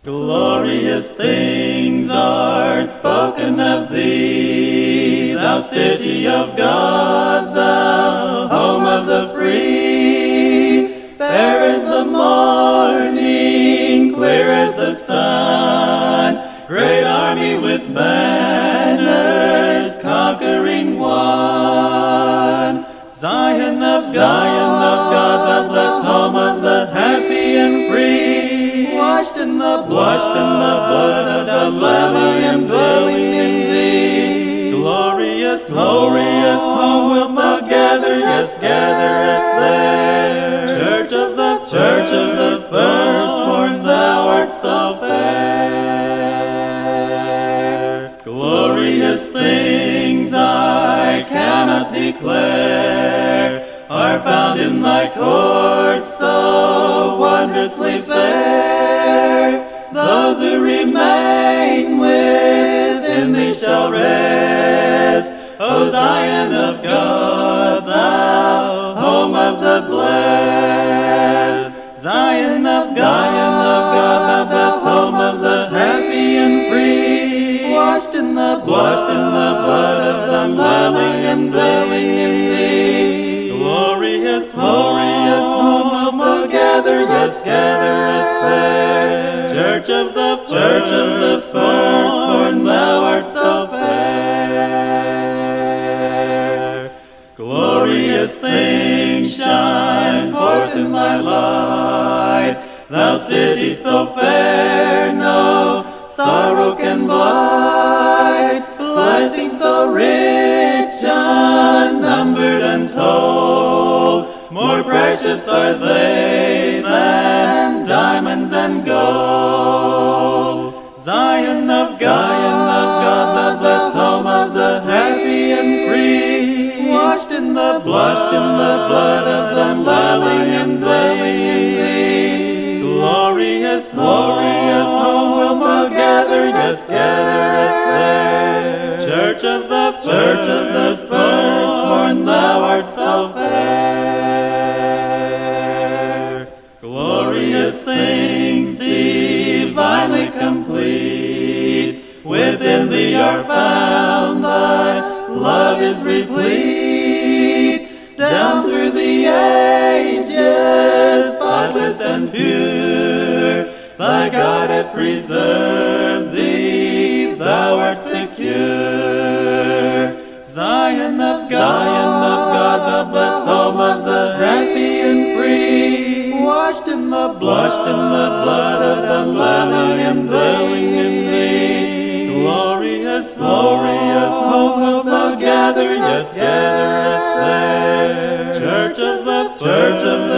Glorious things are spoken of thee, thou city of God, thou home of the free. Fair as the morning, clear as the sun, great army with banners conquering one. Zion of God, the blessed home of the happy and free, washed in the blood of the Lamb and dwelling in thee. Glorious home wilt thou gather, yes, gather us there. Church of the firstborn, thou art so fair. Glorious things I cannot declare are found in thy courts, so wondrously fair. Those who remain within thee shall rest. O Zion of God, thou home of the blessed. Zion of God, the blessed home of the happy and free, washed in the blood of the Lamb and dwelling in thee. Glorious home will gather, yes, gather us there. Church of the firstborn, thou art so fair. Glorious things shine forth in thy light, thou city so fair, no sorrow can blight. Blessings so rich, unnumbered, untold, more precious are they than diamonds and gold. Zion of God, the blessed home of the happy and free, washed in the blood of the Lamb and dwelling in thee. Glorious home will thou gather, yes, gather us there. Church of the firstborn, thou art so fair. Glorious things divinely complete, within thee are found, thy love is replete. Down through the ages, spotless and pure, thy God hath preserved thee, thou art secure. Zion of God, the blessed home of the happy and free, washed in the blood of the Lamb and dwelling in thee. Glorious home wilt thou gather, yes, gather us there. Church of the